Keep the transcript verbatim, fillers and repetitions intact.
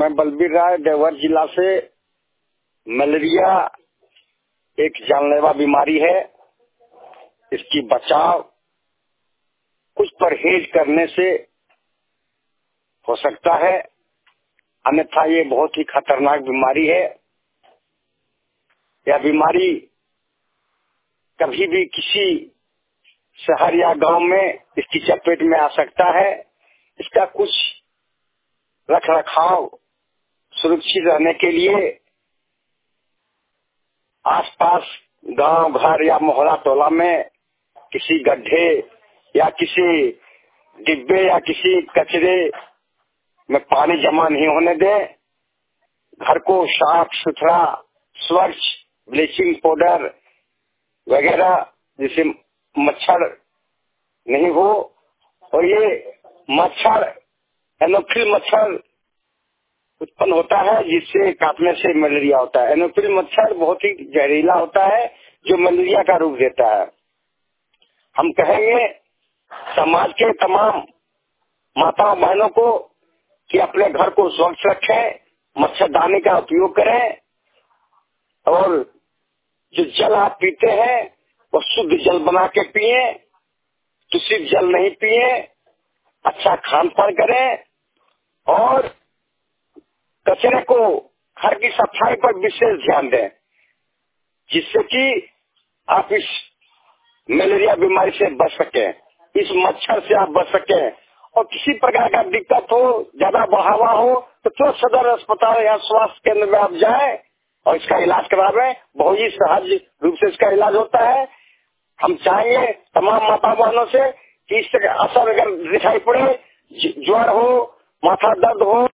मैं बलबीर राय देवघर जिला से। मलेरिया एक जानलेवा बीमारी है। इसकी बचाव कुछ परहेज करने से हो सकता है, अन्यथा ये बहुत ही खतरनाक बीमारी है। यह बीमारी कभी भी किसी शहर या गांव में इसकी चपेट में आ सकता है। इसका कुछ रख रखाव सुरक्षित रहने के लिए आसपास गांव घर या मोहल्ला टोला में किसी गड्ढे या किसी डिब्बे या किसी कचरे में पानी जमा नहीं होने दें। घर को साफ सुथरा स्वच्छ ब्लीचिंग पाउडर वगैरह जिससे मच्छर नहीं हो। और ये मच्छर एनोफिल मच्छर उत्पन्न होता है जिससे काटने से मलेरिया होता है। एनोफिल मच्छर बहुत ही जहरीला होता है जो मलेरिया का रूप देता है। हम कहेंगे समाज के तमाम माताओं बहनों को कि अपने घर को स्वच्छ रखें, मच्छरदानी का उपयोग करें और जो जल आप पीते हैं वो शुद्ध जल बना के पिए, दूषित जल नहीं पिए, अच्छा खान पान करें और कचरे को घर की सफाई पर विशेष ध्यान दें, जिससे कि आप इस मलेरिया बीमारी से बच सकें, इस मच्छर से आप बच सकें। और किसी प्रकार का दिक्कत हो, ज्यादा बढ़ावा हो तो तुरंत सदर अस्पताल या स्वास्थ्य केंद्र में आप जाएं और इसका इलाज करावें। बहुत ही सहज रूप से इसका इलाज होता है। हम चाहेंगे तमाम माता बहनों से कि इससे असर अगर दिखाई पड़े, ज्वर हो, माथा दर्द हो,